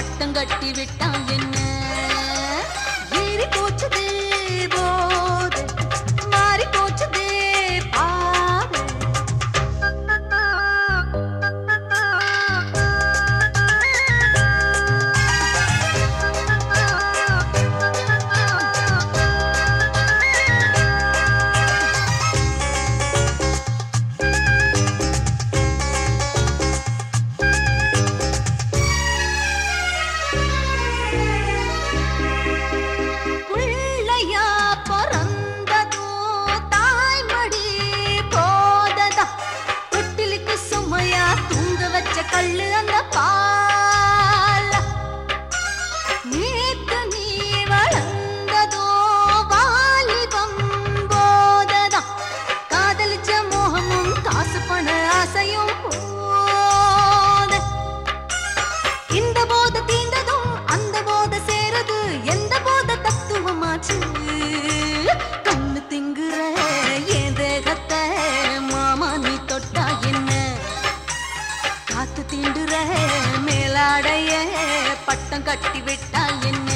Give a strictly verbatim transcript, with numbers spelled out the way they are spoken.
பட்டம் கட்டி விட்டான் என்ன ஏறி போச்சுதே போது மாறி போச்சுதே பாரு கள்ளு அந்த பால் நேத்து நீ வளர்ந்ததோ வாலிபம் போததான் காதலிச்ச மோகமும் காசு பண ஆசையும் போத இந்த போத தீண்டதும் அந்த போத சேரது எந்த போத தத்துவமாச்சு கண்ணு திங்குற என் தேகத்தை மாமா நீ தொட்டா என்ன காத்து தீண்டுற மேலாடைய பட்டம் கட்டி விட்டால் என்ன